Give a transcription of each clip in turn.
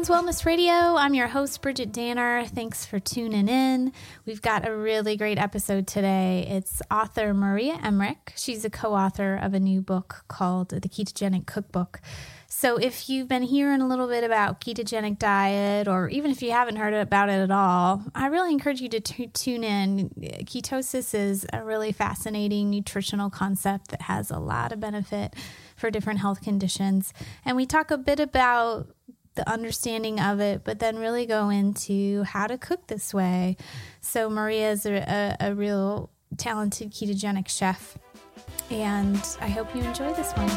Women's Wellness Radio. I'm your host, Bridget Danner. Thanks for tuning in. We've got a really great episode today. It's author Maria Emmerich. She's a co-author of a new book called The Ketogenic Cookbook. So if you've been hearing a little bit about ketogenic diet, or even if you haven't heard about it at all, I really encourage you to tune in. Ketosis is a really fascinating nutritional concept that has a lot of benefit for different health conditions. And we talk a bit about the understanding of it, but then really go into how to cook this way. So Maria is a real talented ketogenic chef, and I hope you enjoy this one.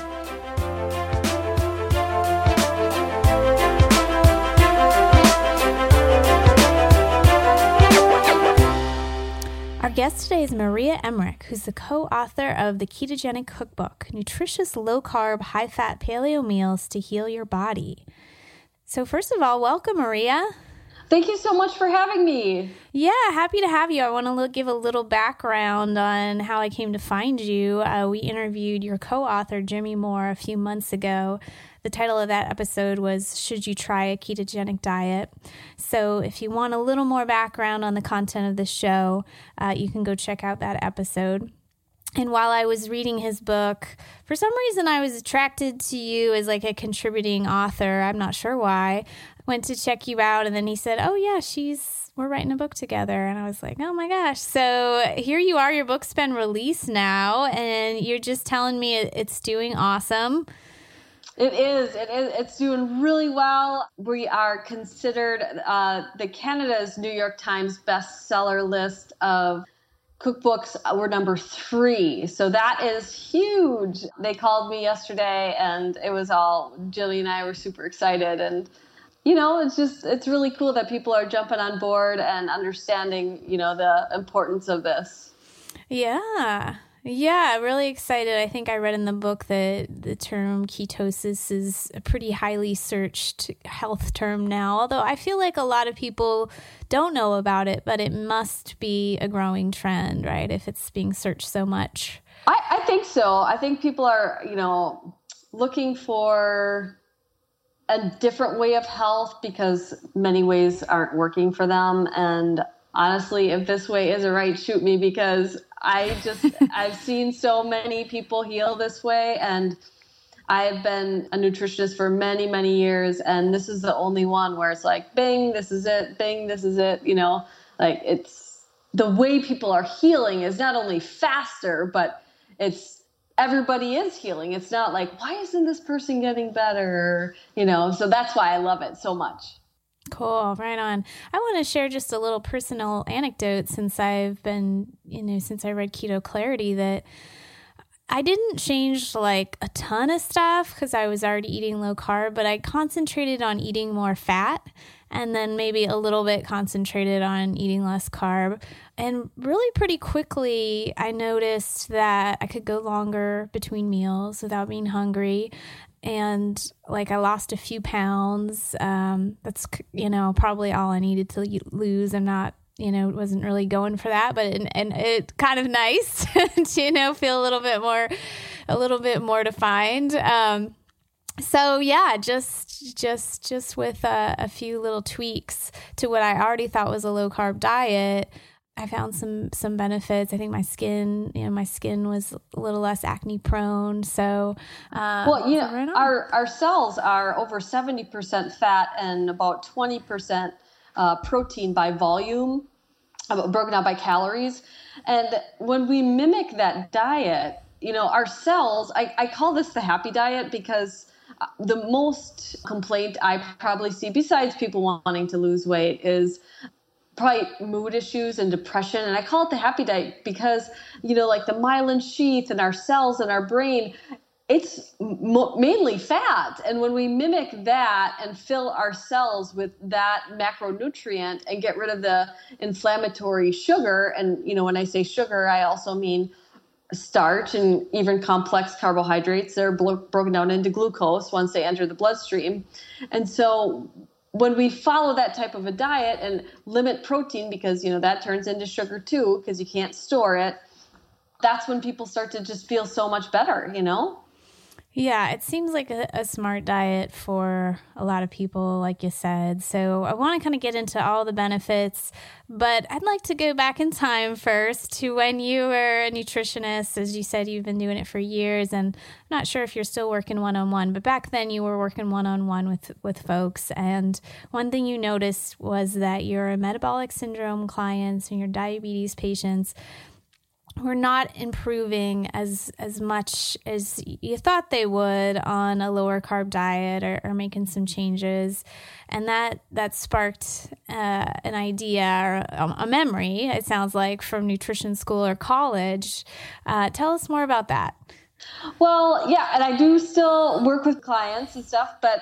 Our guest today is Maria Emmerich, who's the co-author of The Ketogenic Cookbook, Nutritious Low-Carb, High-Fat Paleo Meals to Heal Your Body. So first of all, welcome, Maria. Thank you so much for having me. Yeah, happy to have you. I want to give a little background on how I came to find you. We interviewed your co-author, Jimmy Moore, a few months ago. The title of that episode was, Should You Try a Ketogenic Diet? So if you want a little more background on the content of the show, you can go check out that episode. And while I was reading his book, for some reason I was attracted to you as like a contributing author. I'm not sure why. Went to check you out, and then he said, oh yeah, we're writing a book together. And I was like, oh my gosh. So here you are, your book's been released now, and you're just telling me it's doing awesome. It is. It's doing really well. We are considered the Canada's New York Times bestseller list of cookbooks. We're number 3. So that is huge. They called me yesterday, and it was Jilly and I were super excited. And, it's really cool that people are jumping on board and understanding, the importance of this. Yeah. Yeah, really excited. I think I read in the book that the term ketosis is a pretty highly searched health term now, although I feel like a lot of people don't know about it, but it must be a growing trend, right, if it's being searched so much. I think so. I think people are, looking for a different way of health because many ways aren't working for them. And honestly, if this way isn't right, shoot me, because I've seen so many people heal this way, and I've been a nutritionist for many, many years, and this is the only one where it's like, bing, this is it, bing, this is it, it's the way people are healing is not only faster, but it's everybody is healing. It's not like, why isn't this person getting better? So that's why I love it so much. Cool. Right on. I want to share just a little personal anecdote since I've been, since I read Keto Clarity, that I didn't change like a ton of stuff because I was already eating low carb, but I concentrated on eating more fat and then maybe a little bit concentrated on eating less carb. And really pretty quickly, I noticed that I could go longer between meals without being hungry. And I lost a few pounds. That's, probably all I needed to lose. I'm not, wasn't really going for that, but it's kind of nice to, feel a little bit more defined. So yeah, just with a few little tweaks to what I already thought was a low carb diet, I found some benefits. I think my skin was a little less acne prone. So, our cells are over 70% fat and about 20% protein by volume, broken out by calories. And when we mimic that diet, our cells, I call this the happy diet because the most complaint I probably see, besides people wanting to lose weight, is probably mood issues and depression. And I call it the happy diet because, like the myelin sheath and our cells and our brain, it's mainly fat. And when we mimic that and fill our cells with that macronutrient and get rid of the inflammatory sugar, and, when I say sugar, I also mean starch and even complex carbohydrates. They're broken down into glucose once they enter the bloodstream. And so when we follow that type of a diet and limit protein, because, that turns into sugar too, because you can't store it, that's when people start to just feel so much better, Yeah, it seems like a smart diet for a lot of people, like you said. So I want to kind of get into all the benefits, but I'd like to go back in time first to when you were a nutritionist. As you said, you've been doing it for years, and I'm not sure if you're still working one-on-one, but back then you were working one-on-one with folks. And one thing you noticed was that your metabolic syndrome clients and your diabetes patients were not improving as much as you thought they would on a lower carb diet or making some changes. And that sparked an idea or a memory, it sounds like, from nutrition school or college. Tell us more about that. Well, yeah, and I do still work with clients and stuff, but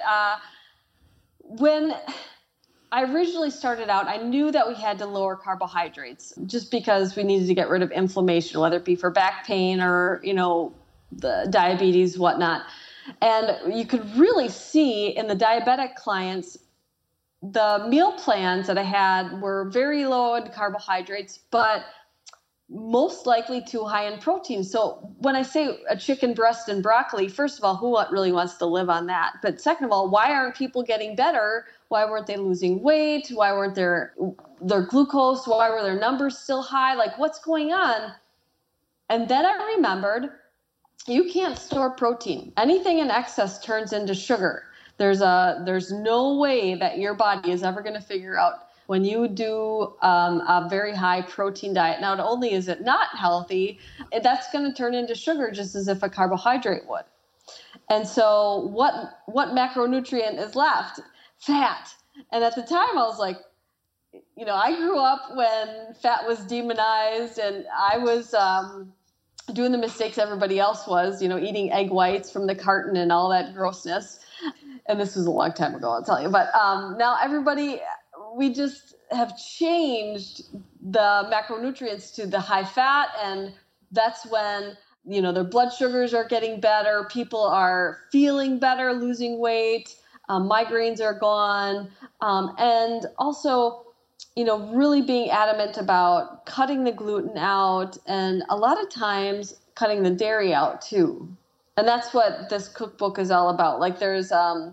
when I originally started out, I knew that we had to lower carbohydrates just because we needed to get rid of inflammation, whether it be for back pain or, the diabetes, whatnot. And you could really see in the diabetic clients, the meal plans that I had were very low in carbohydrates, but most likely too high in protein. So when I say a chicken breast and broccoli, first of all, who really wants to live on that? But second of all, why aren't people getting better? Why weren't they losing weight? Why weren't their glucose? Why were their numbers still high? Like, what's going on? And then I remembered you can't store protein. Anything in excess turns into sugar. There's no way that your body is ever going to figure out when you do a very high protein diet. Not only is it not healthy, that's going to turn into sugar just as if a carbohydrate would. And so what macronutrient is left? Fat. And at the time I was like, I grew up when fat was demonized, and I was doing the mistakes everybody else was, eating egg whites from the carton and all that grossness. And this was a long time ago, I'll tell you. But now we just have changed the macronutrients to the high fat, and that's when, their blood sugars are getting better, people are feeling better, losing weight, migraines are gone, and also, really being adamant about cutting the gluten out, and a lot of times cutting the dairy out too. And that's what this cookbook is all about. Like, there's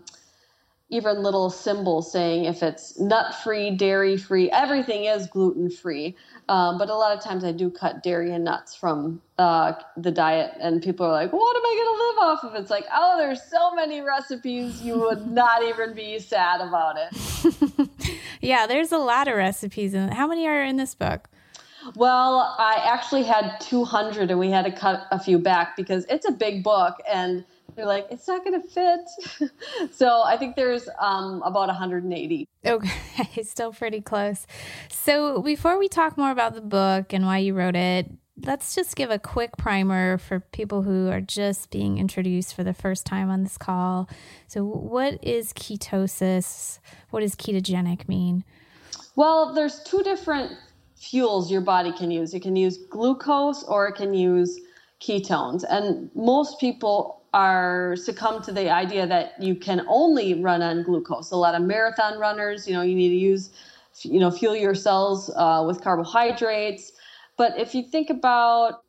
even little symbols saying if it's nut-free, dairy-free, everything is gluten-free. But a lot of times I do cut dairy and nuts from the diet, and people are like, what am I going to live off of? It's like, oh, there's so many recipes, you would not even be sad about it. Yeah, there's a lot of recipes. How many are in this book? Well, I actually had 200, and we had to cut a few back because it's a big book, and they're like, it's not going to fit. So I think there's about 180. Okay, still pretty close. So before we talk more about the book and why you wrote it, let's just give a quick primer for people who are just being introduced for the first time on this call. So what is ketosis? What does ketogenic mean? Well, there's two different fuels your body can use. It can use glucose or it can use ketones. And most people are succumb to the idea that you can only run on glucose. A lot of marathon runners, you need to use, fuel your cells with carbohydrates. But if you think about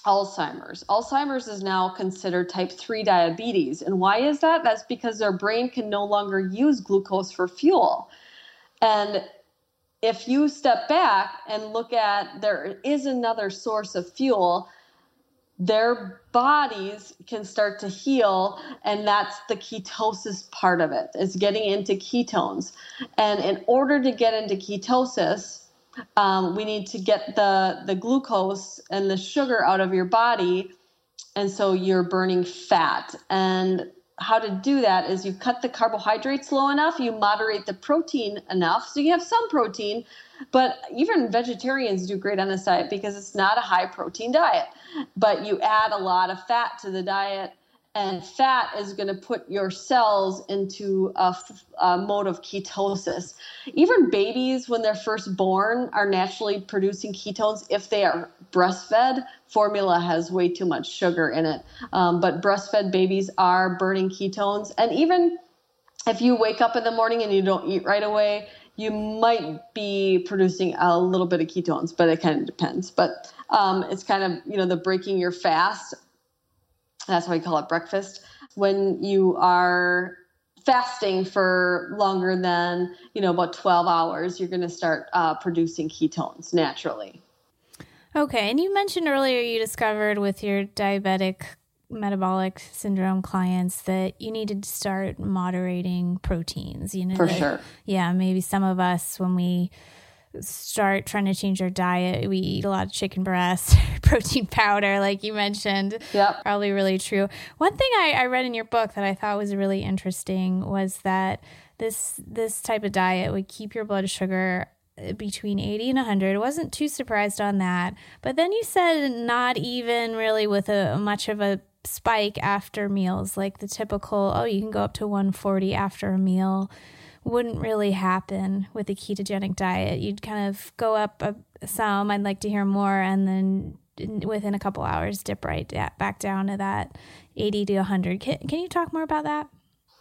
Alzheimer's is now considered type 3 diabetes. And why is that? That's because their brain can no longer use glucose for fuel. And if you step back and look at, there is another source of fuel, their bodies can start to heal, and that's the ketosis part of it. It's getting into ketones. And in order to get into ketosis, we need to get the glucose and the sugar out of your body, and so you're burning fat. And how to do that is you cut the carbohydrates low enough, you moderate the protein enough, so you have some protein. But even vegetarians do great on this diet because it's not a high protein diet. But you add a lot of fat to the diet, and fat is going to put your cells into a mode of ketosis. Even babies, when they're first born, are naturally producing ketones if they are breastfed. Formula has way too much sugar in it. But breastfed babies are burning ketones. And even if you wake up in the morning and you don't eat right away, you might be producing a little bit of ketones, but it kind of depends. But it's kind of, the breaking your fast. That's why we call it breakfast. when you are fasting for longer than, about 12 hours, you're going to start producing ketones naturally. Okay. And you mentioned earlier you discovered with your diabetic metabolic syndrome clients that you needed to start moderating proteins. For sure. Yeah. Maybe some of us, when we start trying to change our diet, we eat a lot of chicken breast, protein powder, like you mentioned. Yep. Probably really true. One thing I read in your book that I thought was really interesting was that this type of diet would keep your blood sugar between 80 and 100. I wasn't too surprised on that. But then you said not even really with much of a spike after meals, like the typical, you can go up to 140 after a meal, wouldn't really happen with a ketogenic diet. You'd kind of go up some, I'd like to hear more, and then within a couple hours dip right back down to that 80 to 100. Can you talk more about that?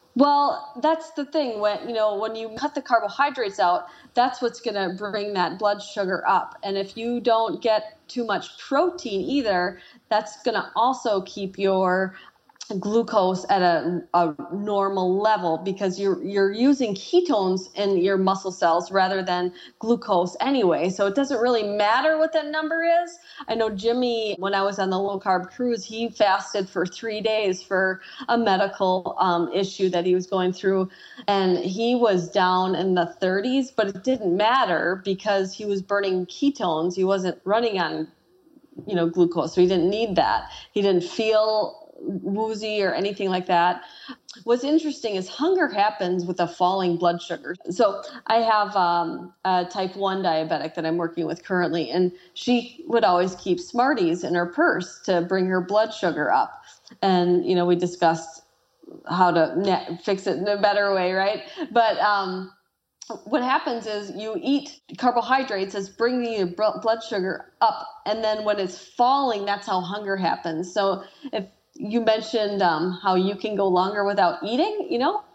Well, that's the thing. When you cut the carbohydrates out, that's what's going to bring that blood sugar up. And if you don't get too much protein either, that's going to also keep your glucose at a normal level, because you're using ketones in your muscle cells rather than glucose anyway. So it doesn't really matter what that number is. I know Jimmy, when I was on the low carb cruise, he fasted for 3 days for a medical issue that he was going through. And he was down in the 30s, but it didn't matter because he was burning ketones. He wasn't running on, glucose. So he didn't need that. He didn't feel woozy or anything like that. What's interesting is hunger happens with a falling blood sugar. So I have a type 1 diabetic that I'm working with currently, and she would always keep Smarties in her purse to bring her blood sugar up. And, we discussed how to fix it in a better way, right? But what happens is you eat carbohydrates as bringing your blood sugar up, and then when it's falling, that's how hunger happens. So if you mentioned how you can go longer without eating,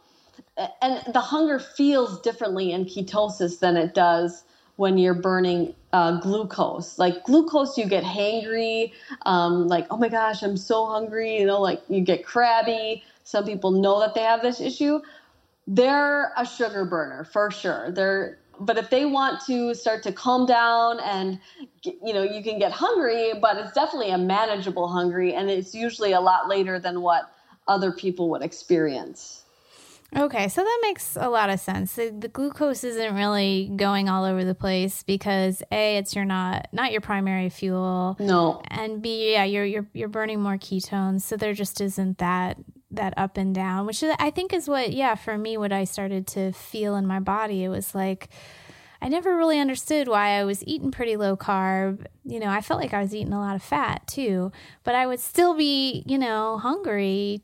and the hunger feels differently in ketosis than it does when you're burning glucose. Like glucose, you get hangry, like, oh my gosh, I'm so hungry, like you get crabby. Some people know that they have this issue. They're a sugar burner for sure. But if they want to start to calm down and, you can get hungry, but it's definitely a manageable hungry, and it's usually a lot later than what other people would experience. Okay, so that makes a lot of sense. The glucose isn't really going all over the place because A, it's not your primary fuel. No. And B, yeah, you're burning more ketones, so there just isn't that up and down, which I think is what, for me, what I started to feel in my body. It was like, I never really understood why I was eating pretty low carb. I felt like I was eating a lot of fat too, but I would still be, hungry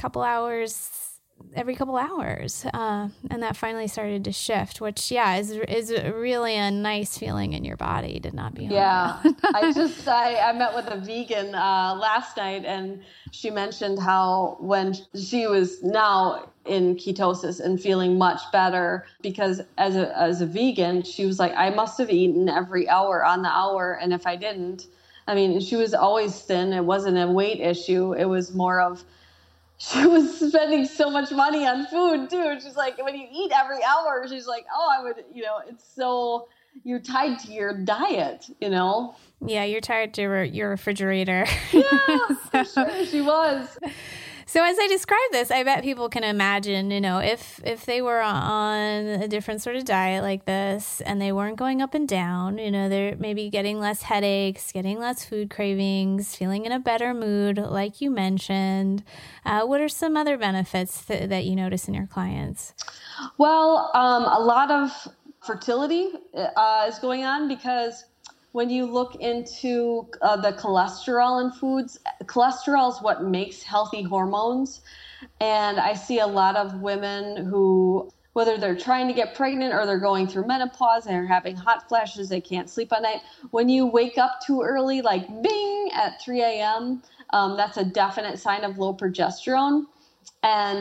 every couple hours. And that finally started to shift, which, is really a nice feeling in your body to not be hungry. Yeah. I met with a vegan last night, and she mentioned how when she was now in ketosis and feeling much better, because as a vegan, she was like, I must have eaten every hour on the hour. And if I didn't, she was always thin. It wasn't a weight issue. It was more of, she was spending so much money on food too. She's like, when you eat every hour, she's like, I would, it's so, you're tied to your diet, Yeah, you're tied to your refrigerator. Yeah, for sure, she was. So as I describe this, I bet people can imagine, if they were on a different sort of diet like this and they weren't going up and down, they're maybe getting less headaches, getting less food cravings, feeling in a better mood, like you mentioned. What are some other benefits that you notice in your clients? Well, a lot of fertility is going on, because when you look into the cholesterol in foods, cholesterol is what makes healthy hormones. And I see a lot of women who, whether they're trying to get pregnant or they're going through menopause and they're having hot flashes, they can't sleep at night. When you wake up too early, like bing at 3 a.m., that's a definite sign of low progesterone. And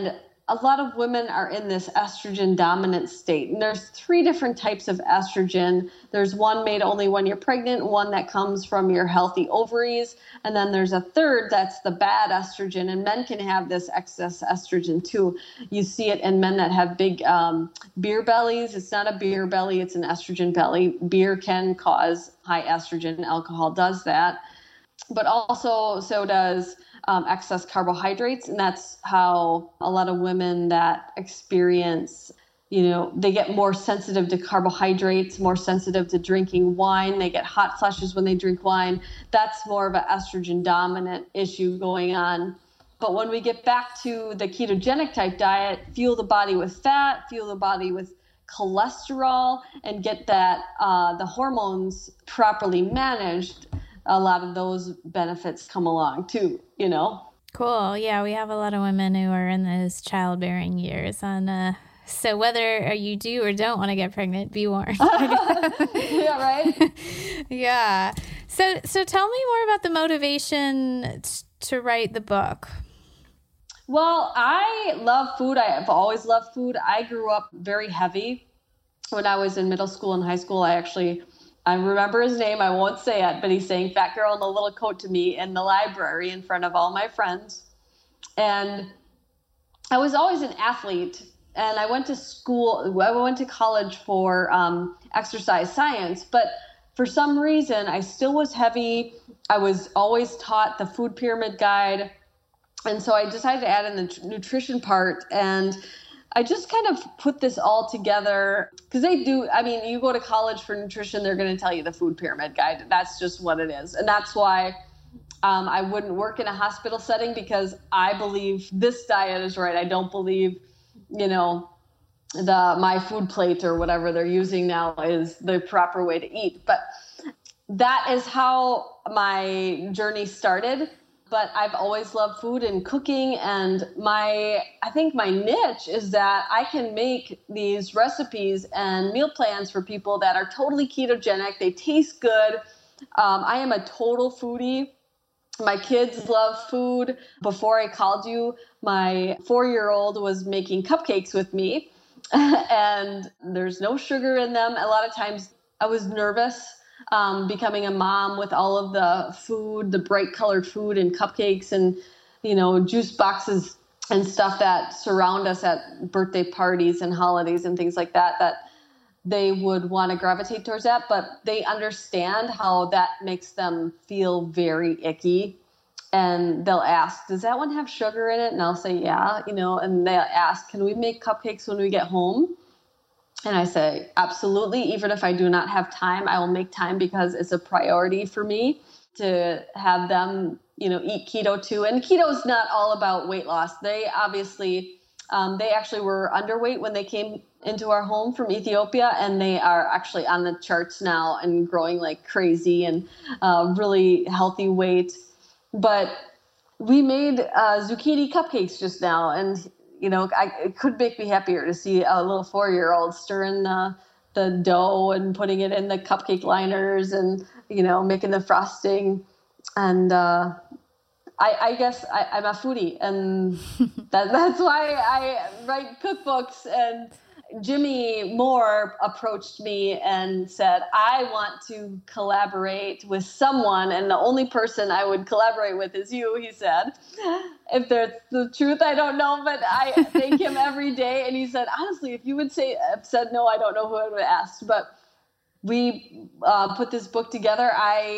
a lot of women are in this estrogen dominant state. And there's 3 different types of estrogen. There's one made only when you're pregnant, one that comes from your healthy ovaries, and then there's a third that's the bad estrogen. And men can have this excess estrogen too. You see it in men that have big beer bellies. It's not a beer belly, it's an estrogen belly. Beer can cause high estrogen. Alcohol does that. But also, so does excess carbohydrates. And that's how a lot of women that experience, they get more sensitive to carbohydrates, more sensitive to drinking wine. They get hot flushes when they drink wine. That's more of an estrogen dominant issue going on. But when we get back to the ketogenic type diet, fuel the body with fat, fuel the body with cholesterol, and get that the hormones properly managed, a lot of those benefits come along too, Cool. Yeah, we have a lot of women who are in those childbearing years. So whether you do or don't want to get pregnant, be warned. Yeah, right? Yeah. So tell me more about the motivation to write the book. Well, I love food. I've always loved food. I grew up very heavy. When I was in middle school and high school, I remember his name. I won't say it, but he sang Fat Girl in a Little Coat to me in the library in front of all my friends. And I was always an athlete. And I went to college for exercise science. But for some reason, I still was heavy. I was always taught the food pyramid guide. And so I decided to add in the nutrition part. And I just kind of put this all together because you go to college for nutrition, they're going to tell you the food pyramid guide. That's just what it is. And that's why I wouldn't work in a hospital setting, because I believe this diet is right. I don't believe, my food plate or whatever they're using now is the proper way to eat. But that is how my journey started. But I've always loved food and cooking, and I think my niche is that I can make these recipes and meal plans for people that are totally ketogenic. They taste good. I am a total foodie. My kids love food. Before I called you, my 4-year-old was making cupcakes with me, and there's no sugar in them. A lot of times I was nervous becoming a mom with all of the food, the bright colored food and cupcakes and, juice boxes and stuff that surround us at birthday parties and holidays and things like that they would want to gravitate towards that. But they understand how that makes them feel very icky. And they'll ask, does that one have sugar in it? And I'll say, yeah, and they'll ask, can we make cupcakes when we get home? And I say, absolutely. Even if I do not have time, I will make time, because it's a priority for me to have them, eat keto too. And keto is not all about weight loss. They obviously, they actually were underweight when they came into our home from Ethiopia, and they are actually on the charts now and growing like crazy and really healthy weight. But we made zucchini cupcakes just now, and it could make me happier to see a little 4-year-old stirring the dough and putting it in the cupcake liners and, making the frosting. And I guess I'm a foodie, and that's why I write cookbooks. And Jimmy Moore approached me and said, I want to collaborate with someone, and the only person I would collaborate with is you, he said. If there's the truth, I don't know, but I thank him every day. And he said, honestly, if you would said no, I don't know who I would have asked. But we put this book together.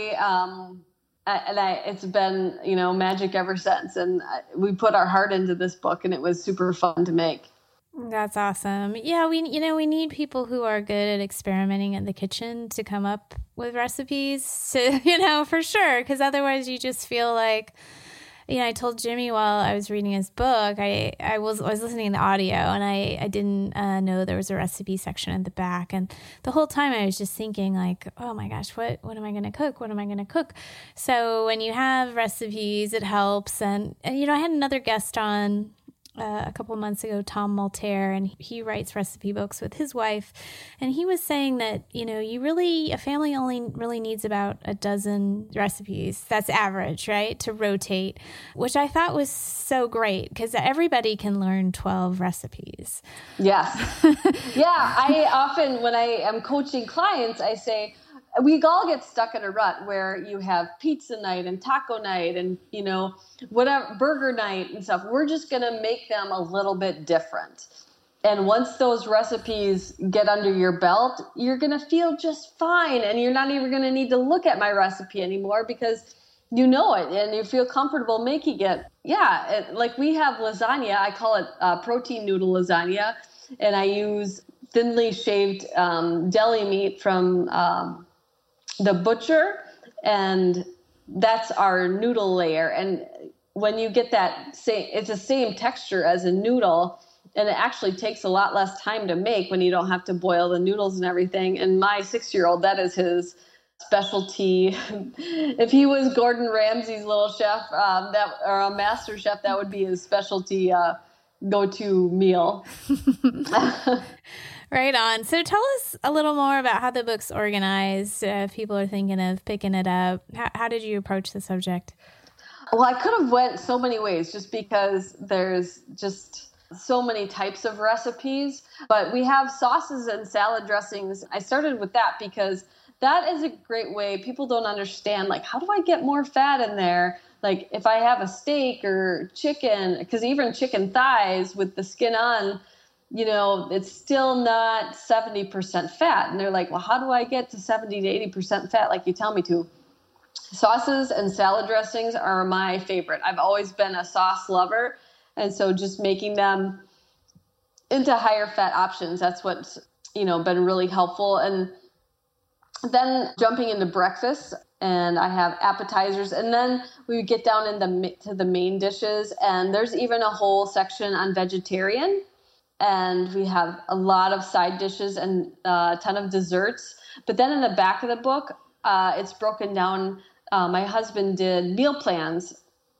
It's been, magic ever since. And we put our heart into this book, and it was super fun to make. That's awesome. Yeah, we need people who are good at experimenting in the kitchen to come up with recipes to, for sure. Because otherwise you just feel like, I told Jimmy while I was reading his book, I was listening to audio, and I didn't know there was a recipe section at the back. And the whole time I was just thinking like, oh my gosh, what am I going to cook? What am I going to cook? So when you have recipes, it helps. And I had another guest on a couple of months ago, Tom Maltaire, and he writes recipe books with his wife. And he was saying that, a family only really needs about a dozen recipes. That's average, right? To rotate, which I thought was so great because everybody can learn 12 recipes. Yes. Yeah. I often, when I am coaching clients, I say, we all get stuck in a rut where you have pizza night and taco night and, whatever, burger night and stuff. We're just going to make them a little bit different. And once those recipes get under your belt, you're going to feel just fine. And you're not even going to need to look at my recipe anymore because you know it and you feel comfortable making it. Yeah. Like we have lasagna. I call it protein noodle lasagna. And I use thinly shaved deli meat from the butcher, and that's our noodle layer. And when you get that it's the same texture as a noodle, and it actually takes a lot less time to make when you don't have to boil the noodles and everything. And my 6-year-old, that is his specialty. If he was Gordon Ramsay's little chef, or a master chef, that would be his specialty go-to meal. Right on. So tell us a little more about how the book's organized. If people are thinking of picking it up, how did you approach the subject? Well, I could have went so many ways just because there's just so many types of recipes. But we have sauces and salad dressings. I started with that because that is a great way. People don't understand, like, how do I get more fat in there? Like if I have a steak or chicken, because even chicken thighs with the skin on, it's still not 70% fat. And they're like, well, how do I get to 70 to 80% fat like you tell me to? Sauces and salad dressings are my favorite. I've always been a sauce lover. And so just making them into higher fat options, that's what's, been really helpful. And then jumping into breakfast, and I have appetizers, and then we get down to the main dishes. And there's even a whole section on vegetarian. And we have a lot of side dishes and a ton of desserts. But then in the back of the book, it's broken down. My husband did meal plans,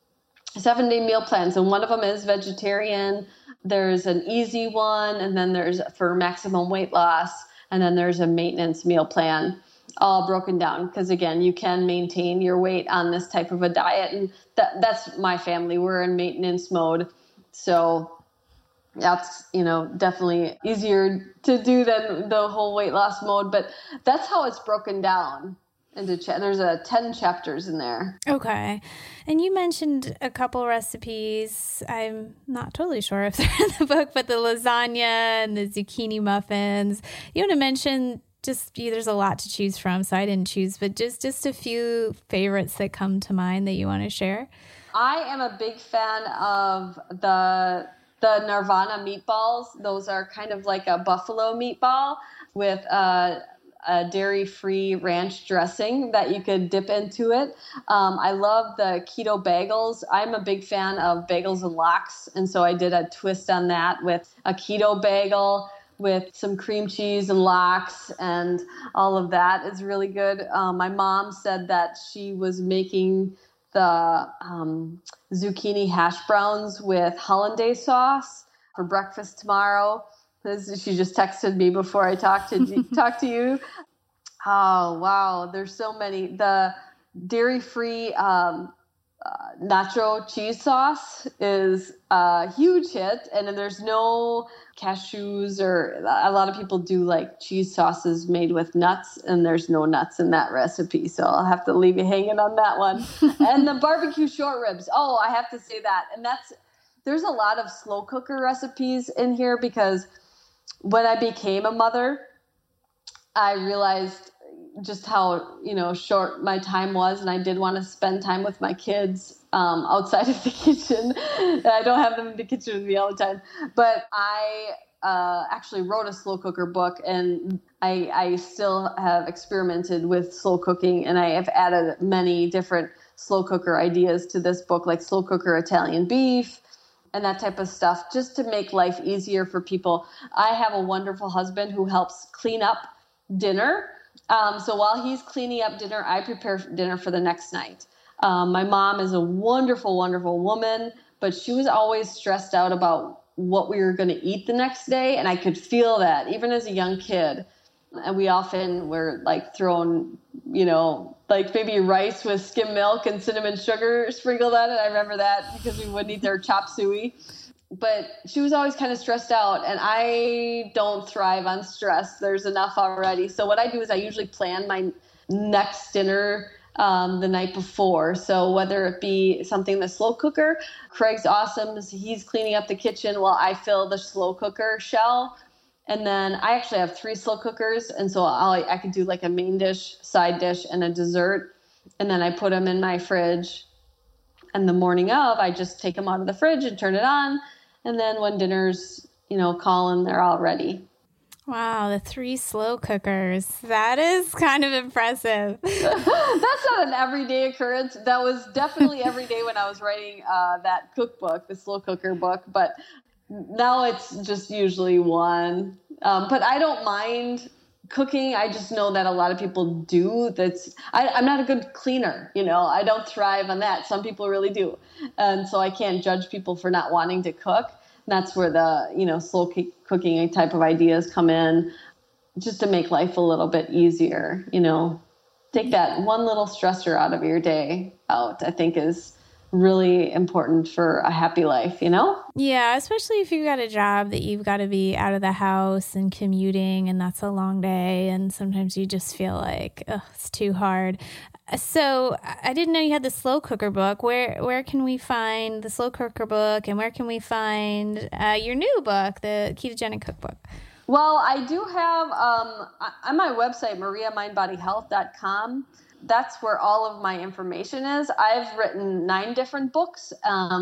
7-day meal plans. And one of them is vegetarian. There's an easy one. And then there's for maximum weight loss. And then there's a maintenance meal plan, all broken down. Because again, you can maintain your weight on this type of a diet. And that's my family. We're in maintenance mode. So that's, definitely easier to do than the whole weight loss mode. But that's how it's broken down into there's 10 chapters in there. Okay. And you mentioned a couple recipes. I'm not totally sure if they're in the book, but the lasagna and the zucchini muffins. You want to mention there's a lot to choose from, so I didn't choose, but just a few favorites that come to mind that you want to share. I am a big fan of the Nirvana meatballs. Those are kind of like a buffalo meatball with a dairy-free ranch dressing that you could dip into it. I love the keto bagels. I'm a big fan of bagels and lox, and so I did a twist on that with a keto bagel with some cream cheese and lox, and all of that is really good. My mom said that she was making the zucchini hash browns with hollandaise sauce for breakfast tomorrow. She just texted me before I talked to you. Oh, wow. There's so many. The dairy-free nacho cheese sauce is a huge hit. And then there's no cashews, or a lot of people do like cheese sauces made with nuts, and there's no nuts in that recipe. So I'll have to leave you hanging on that one. And the barbecue short ribs. Oh, I have to say that. And there's a lot of slow cooker recipes in here because when I became a mother, I realized just how, short my time was, and I did want to spend time with my kids outside of the kitchen. I don't have them in the kitchen with me all the time, but I actually wrote a slow cooker book, and I still have experimented with slow cooking, and I have added many different slow cooker ideas to this book, like slow cooker Italian beef and that type of stuff, just to make life easier for people. I have a wonderful husband who helps clean up dinner. So while he's cleaning up dinner, I prepare dinner for the next night. My mom is a wonderful, wonderful woman, but she was always stressed out about what we were going to eat the next day. And I could feel that even as a young kid. And we often were like throwing, like maybe rice with skim milk and cinnamon sugar sprinkled on it. I remember that because we wouldn't eat their chop suey. But she was always kind of stressed out, and I don't thrive on stress. There's enough already. So what I do is I usually plan my next dinner the night before. So whether it be something in the slow cooker, Craig's awesome. He's cleaning up the kitchen while I fill the slow cooker shell. And then I actually have 3 slow cookers. And so I could do like a main dish, side dish, and a dessert. And then I put them in my fridge. And the morning of, I just take them out of the fridge and turn it on. And then when dinner's, calling, they're all ready. Wow, the 3 slow cookers. That is kind of impressive. That's not an everyday occurrence. That was definitely every day when I was writing that cookbook, the slow cooker book. But now it's just usually 1. But I don't mind cooking. I just know that a lot of people do. I'm not a good cleaner. I don't thrive on that. Some people really do. And so I can't judge people for not wanting to cook. And that's where the, slow cooking type of ideas come in, just to make life a little bit easier. Take that one little stressor out of your day out, I think is really important for a happy life, Yeah, especially if you've got a job that you've got to be out of the house and commuting, and that's a long day, and sometimes you just feel like it's too hard. So I didn't know you had the slow cooker book. Where can we find the slow cooker book, and where can we find your new book, the Ketogenic Cookbook? Well, I do have on my website, mariamindbodyhealth.com. That's where all of my information is. I've written 9 different books,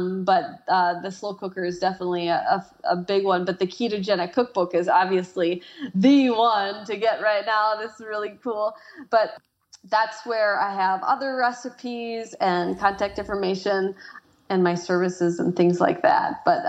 but the slow cooker is definitely a big one. But the Ketogenic Cookbook is obviously the one to get right now. This is really cool. But that's where I have other recipes and contact information and my services and things like that. But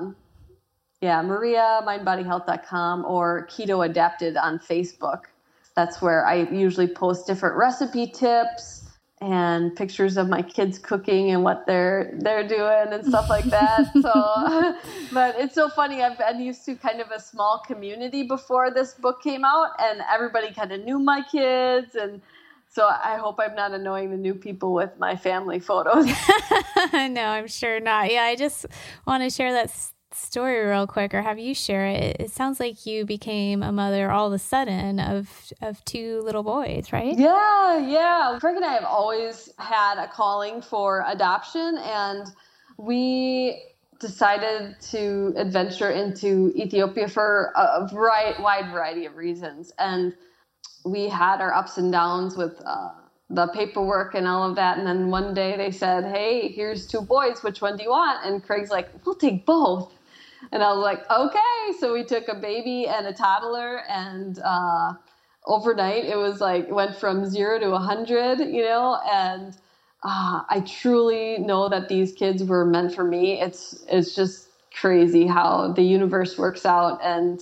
mariamindbodyhealth.com or Keto Adapted on Facebook. That's where I usually post different recipe tips and pictures of my kids cooking and what they're doing and stuff like that. So, but it's so funny. I've been used to kind of a small community before this book came out, and everybody kind of knew my kids. And so I hope I'm not annoying the new people with my family photos. No, I'm sure not. Yeah, I just want to share that story real quick, or have you share it. It sounds like you became a mother all of a sudden of 2 little boys, right? Yeah. Craig and I have always had a calling for adoption, and we decided to adventure into Ethiopia for a wide variety of reasons. And we had our ups and downs with the paperwork and all of that. And then one day they said, hey, here's 2 boys. Which one do you want? And Craig's like, we'll take both. And I was like, okay. So we took a baby and a toddler, and overnight it was like, went from 0 to 100, and I truly know that these kids were meant for me. It's just crazy how the universe works out. And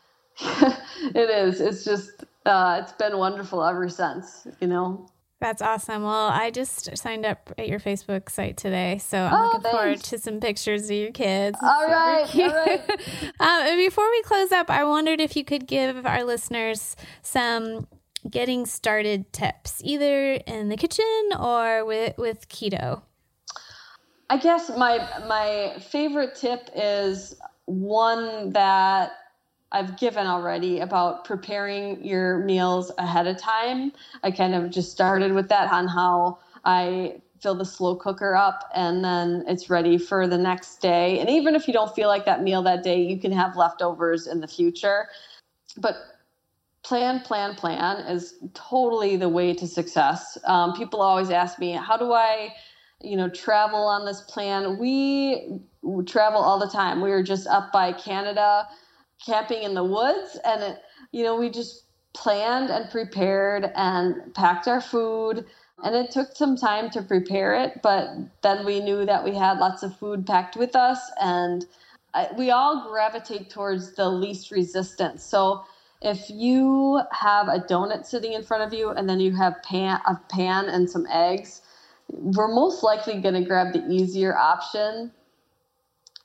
it is. It's just, it's been wonderful ever since, That's awesome. Well, I just signed up at your Facebook site today, so I'm looking forward to some pictures of your kids. All right. And before we close up, I wondered if you could give our listeners some getting started tips, either in the kitchen or with keto. I guess my favorite tip is one that I've given already about preparing your meals ahead of time. I kind of just started with that on how I fill the slow cooker up, and then it's ready for the next day. And even if you don't feel like that meal that day, you can have leftovers in the future. But plan is totally the way to success. People always ask me, how do I, travel on this plan? We travel all the time. We were just up by Canada, camping in the woods, and we just planned and prepared and packed our food, and it took some time to prepare it, but then we knew that we had lots of food packed with us, and we all gravitate towards the least resistance. So if you have a donut sitting in front of you and then you have a pan and some eggs, we're most likely going to grab the easier option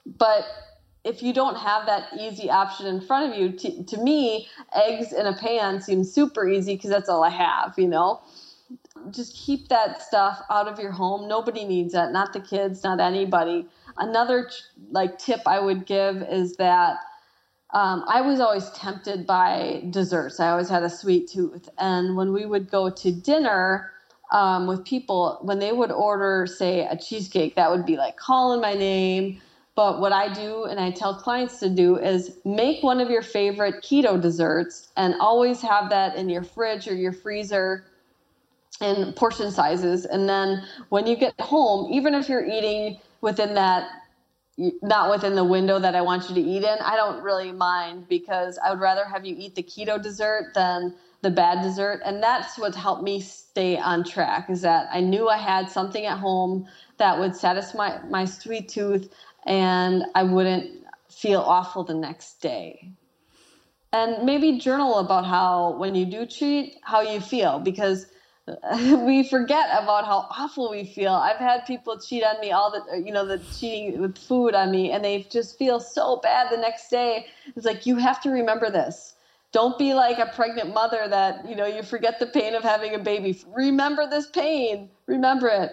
But if you don't have that easy option in front of you, to me, eggs in a pan seems super easy because that's all I have, Just keep that stuff out of your home. Nobody needs that, not the kids, not anybody. Another tip I would give is that I was always tempted by desserts. I always had a sweet tooth. And when we would go to dinner with people, when they would order, say, a cheesecake, that would be like calling my name. But what I do, and I tell clients to do, is make one of your favorite keto desserts and always have that in your fridge or your freezer in portion sizes. And then when you get home, even if you're eating within that, not within the window that I want you to eat in, I don't really mind, because I would rather have you eat the keto dessert than the bad dessert. And that's what helped me stay on track, is that I knew I had something at home that would satisfy my sweet tooth and I wouldn't feel awful the next day. And maybe journal about how, when you do cheat, how you feel, because we forget about how awful we feel. I've had people cheat on me, the cheating with food on me, and they just feel so bad the next day. It's like, you have to remember this. Don't be like a pregnant mother that, you forget the pain of having a baby. Remember this pain. Remember it.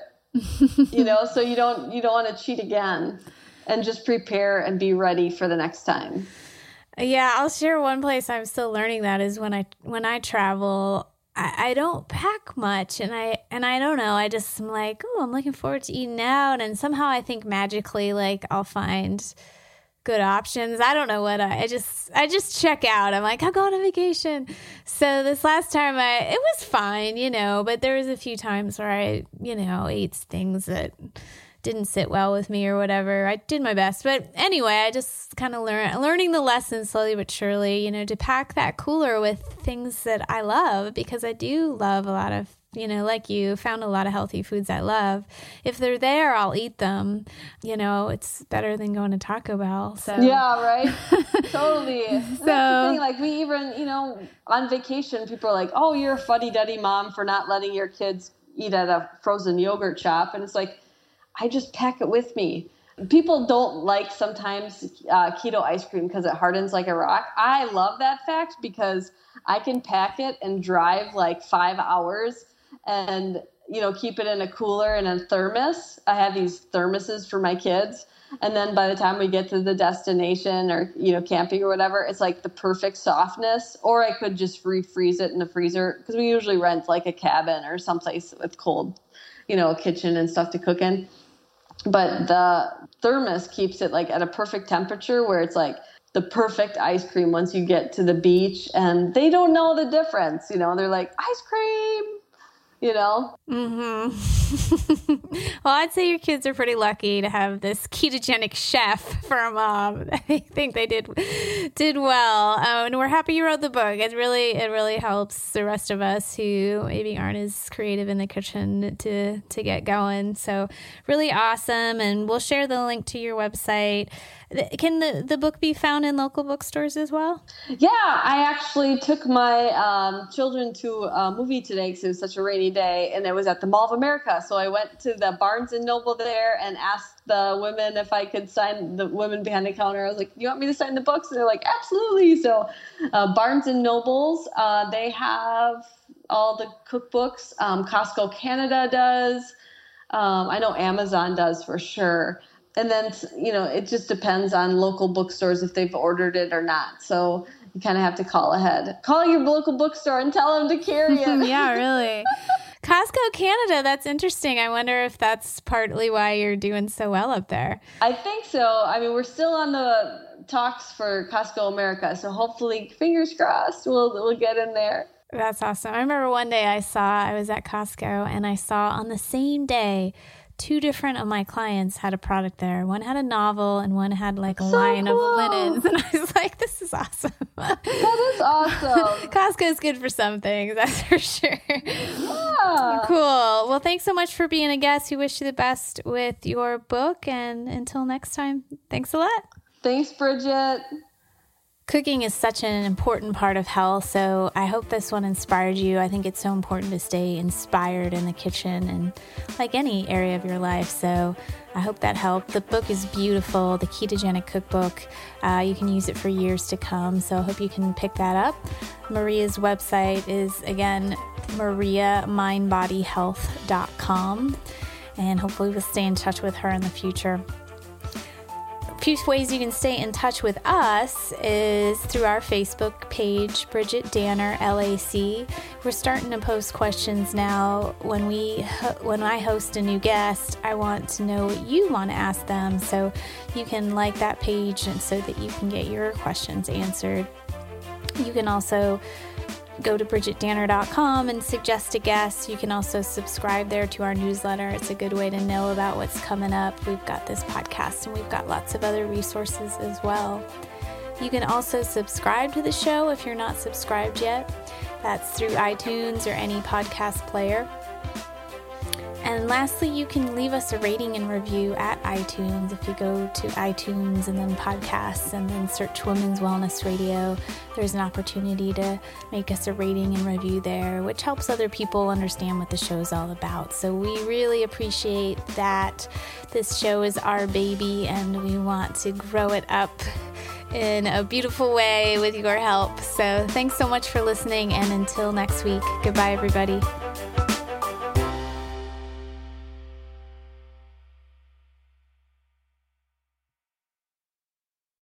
So you don't want to cheat again, and just prepare and be ready for the next time. Yeah, I'll share one place I'm still learning that is when I travel, I don't pack much, and I don't know. I just am like, I'm looking forward to eating out, and somehow I think magically I'll find good options. I don't know what I just check out. I'm like, I'll go on a vacation. So this last time it was fine, but there was a few times where I, ate things that didn't sit well with me or whatever. I did my best. But anyway, I just kind of learning the lesson slowly but surely, to pack that cooler with things that I love, because I do love a lot of, like you, found a lot of healthy foods I love. If they're there, I'll eat them. It's better than going to Taco Bell. So yeah, right? Totally. That's the thing. We even, on vacation, people are like, oh, you're a fuddy-duddy mom for not letting your kids eat at a frozen yogurt shop. And it's like, I just pack it with me. People don't like sometimes keto ice cream because it hardens like a rock. I love that fact because I can pack it and drive 5 hours and, keep it in a cooler and a thermos. I have these thermoses for my kids. And then by the time we get to the destination or, camping or whatever, it's the perfect softness. Or I could just refreeze it in the freezer, because we usually rent a cabin or someplace with cold, a kitchen and stuff to cook in. But the thermos keeps it at a perfect temperature where it's the perfect ice cream once you get to the beach, and they don't know the difference. They're like, ice cream, Mm-hmm. Well, I'd say your kids are pretty lucky to have this ketogenic chef for a mom. I think they did well. And we're happy you wrote the book. It really helps the rest of us who maybe aren't as creative in the kitchen to get going. So really awesome. And we'll share the link to your website. Can the book be found in local bookstores as well? Yeah, I actually took my children to a movie today because it was such a rainy day, and it was at the Mall of America. So I went to the Barnes & Noble there and asked the women if I could sign, the women behind the counter. I was like, you want me to sign the books? And they're like, absolutely. So Barnes & Noble's, they have all the cookbooks. Costco Canada does. I know Amazon does for sure. And then, it just depends on local bookstores if they've ordered it or not. So you kind of have to call ahead. Call your local bookstore and tell them to carry it. Yeah, really. Costco Canada, that's interesting. I wonder if that's partly why you're doing so well up there. I think so. I mean, we're still on the talks for Costco America. So hopefully, fingers crossed, we'll get in there. That's awesome. I remember one day I was at Costco and I saw on the same day 2 different of my clients had a product there. One had a novel and one had a line of linens. And I was like, this is awesome. That is awesome. Costco's good for some things, that's for sure. Yeah. Cool. Well, thanks so much for being a guest. We wish you the best with your book. And until next time, thanks a lot. Thanks, Bridget. Cooking is such an important part of health, so I hope this one inspired you. I think it's so important to stay inspired in the kitchen and like any area of your life, so I hope that helped. The book is beautiful, the Ketogenic Cookbook. You can use it for years to come, so I hope you can pick that up. Maria's website is, again, mariamindbodyhealth.com, and hopefully we'll stay in touch with her in the future. Few ways you can stay in touch with us is through our Facebook page, Bridget Danner LAC. We're starting to post questions now. When I host a new guest, I want to know what you want to ask them, so you can like that page and so that you can get your questions answered. You can also go to bridgetdanner.com and suggest a guest. You can also subscribe there to our newsletter. It's a good way to know about what's coming up. We've got this podcast and we've got lots of other resources as well. You can also subscribe to the show if you're not subscribed yet. That's through iTunes or any podcast player. And lastly, you can leave us a rating and review at iTunes. If you go to iTunes and then podcasts and then search Women's Wellness Radio, there's an opportunity to make us a rating and review there, which helps other people understand what the show is all about. So we really appreciate that. This show is our baby and we want to grow it up in a beautiful way with your help. So thanks so much for listening, and until next week, goodbye everybody.